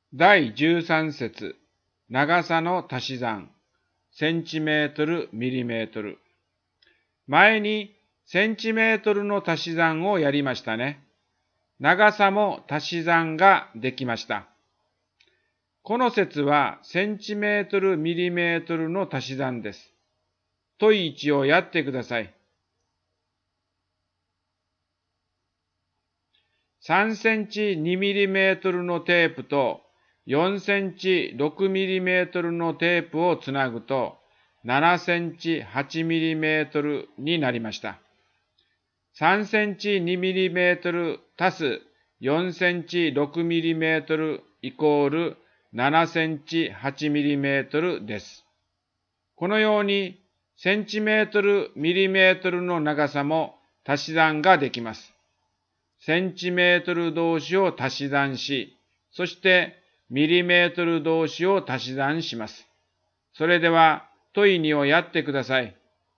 第13節、長さの足し算、センチメートル、ミリメートル。前にセンチメートルの足し算をやりましたね。長さも足し算ができました。この節はセンチメートル、ミリメートルの足し算です。問1をやってください。3センチ2ミリメートルのテープと4センチ6ミリメートルのテープをつなぐと7センチ8ミリメートルになりました。3センチ2ミリメートル足す4センチ6ミリメートルイコール7センチ8ミリメートルです。このようにセンチメートル、ミリメートルの長さも足し算ができます。センチメートル同士を足し算し、そしてミリメートル同士を足し算します。それでは問2をやってください。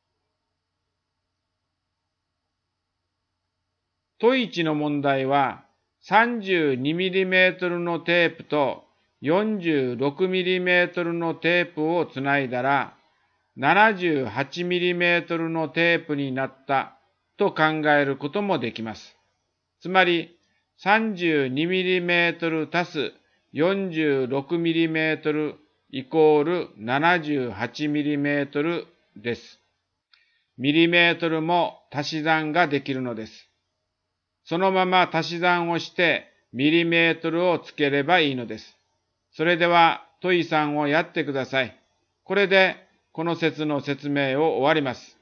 問1の問題は 32mm のテープと 46mm のテープをつないだら 78mm のテープになったと考えることもできます。つまり 32mm 足す 46mm イコール 78mm です。ミリメートルも足し算ができるのです。そのまま足し算をしてミリメートルをつければいいのです。それでは問3をやってください。これでこの節の説明を終わります。